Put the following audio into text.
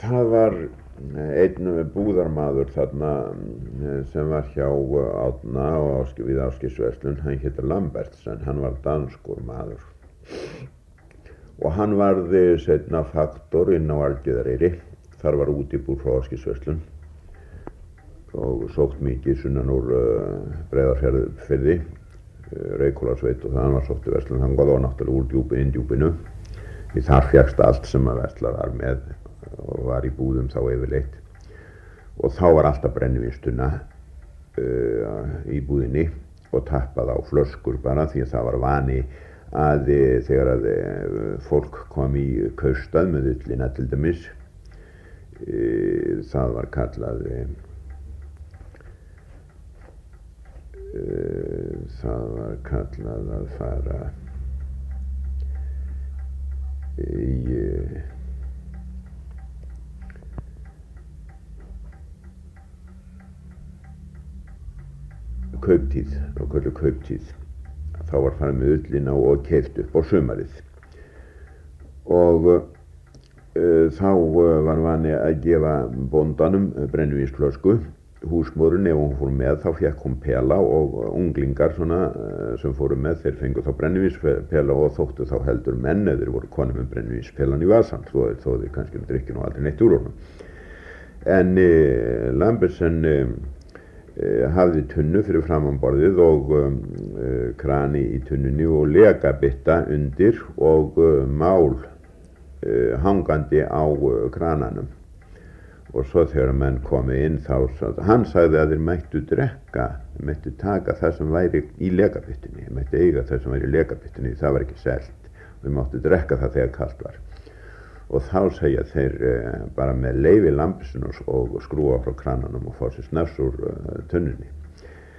Það var einn búðarmaður þarna sem var hjá Árna við Ásgeirsverslun, hann héti Lambertsen, hann var danskur maður og hann varði seinna faktor inn á Algeðareyri. Þar var útibúr frá Ásgeirsverslun og sótt mikið sunnan úr Breiðafirði, Reykhólasveit og það var sótt í verslun þangað og náttúrulega úr Djúpinu. Því þar fékkst allt sem að versla var með og var í búðum þá yfirleitt og þá var alltaf brennivínstunna í búðinni og tappað á flöskur bara því að það var vani að þegar að fólk kom í kaustað með ullina til dæmis það var kallað að fara í kauptíð, þá var farið með ullina og keypt upp á sumarið og þá var vani að gefa bóndanum brennivínsflösku. Húsmóðurinn, ef hún fór með þá fékk hún pela og unglingar svona sem fóru með þeir fengu þá brennivínspela og þóttu þá heldur menn ef þeir voru konur með brennivínspelan í vasan þó þeir kannski drykki nú aldrei neitt úr honum. En Lambertsen hafði tunnu fyrir framanborðið og krani í tunnunni og legabytta undir og mál hangandi á krananum. Og svo þegar menn komu inn þá hann sagði að þeir mættu drekka, mættu taka það sem væri í legabyttunni, mættu eiga það sem væri í legabyttunni, það var ekki selt. Við máttu drekka það þegar kalt var. Og þá segja þeir bara með leyfi Lambertsen og skrúa frá krananum og fá sér snafs úr tunnunni.